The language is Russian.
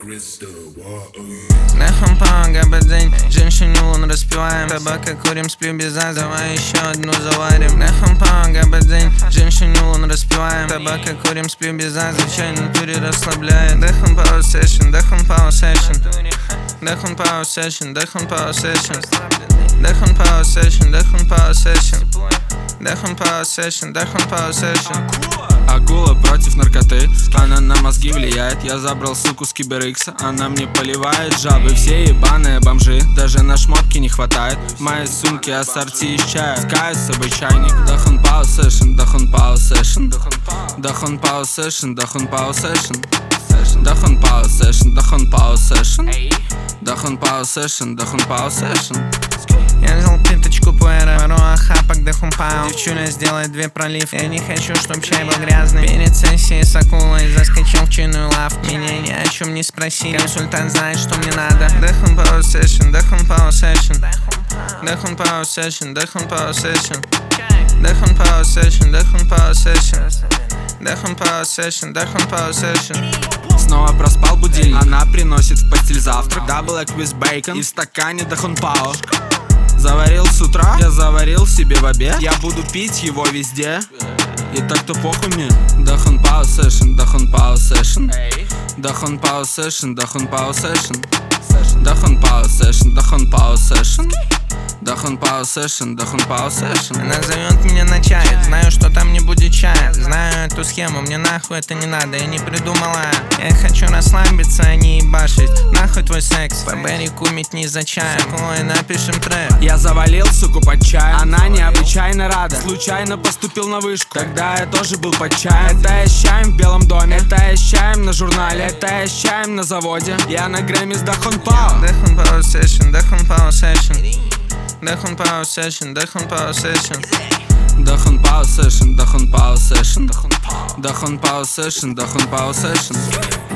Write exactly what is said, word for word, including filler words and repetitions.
Нахом помога день, женщину лун распиваем. Табака курим, сплю без аза, давай еще одну заварим. Нахом помога день, женщину лун распиваем. Табака курим, сплю без аза, чай на туре расслабляет. Дахом power session, дахом power session. Дахом power session, дахом power session. Дахом power session, дахом power session. Дахом power session, дахом power session. Акула против наркоты, она на мозги влияет. Я забрал суку с киберикса, она мне поливает. Жабы все ебаные бомжи, даже на шмотки не хватает. В моей сумке ассорти из чая, скай с собой чайник. Дахон power session, дахон power session. Дахон power session, дахон power session. Дахон power session, дахон power session. Дахон power session, дахон power session. Я взял пяточку пуэра, пару ахапок дахом пау. Девчуля сделает две пролив. Я не хочу, чтоб чай был грязный. Перед сессией с акулой заскочил в чайную лавку. Меня ни о чем не спросили, консультант знает, что мне надо. Дахом power session, дахом power session. Дахом power session, дахом power session. Дахом power session, дахом power session. Дахом power session, дахом power session. Снова проспал будильник, она приносит в постель завтрак. Дабл эг with bacon и в стакане дахон пау. Заварил с утра, я заварил себе в обед. Я буду пить его везде, и так-то похуй мне. Дахон power session, дахон power session. Дахон power session, дахон power session. Дахон power session, дахон power session. Дахон power session, дахон power session. Она зовет меня на чай, знаю, что там не будет чая. Знаю эту схему, мне нахуй это не надо, я не придумала. Я хочу расслабиться, а не ебашить. Нахуй твой секс, по берегу метни за чаем. Ой, напишем трек. Я завалил суку под чаем, она необычайно рада. Случайно поступил на вышку, тогда я тоже был под чаем. Это я с чаем в Белом доме, это я с чаем на журнале, это я с чаем на заводе. Я на Грэмми с дахон пау. Дахон power session, дахон power session. Дахон power session, дахон power session. Дахон power session, дахон power session. Дахон power session, дахон power session.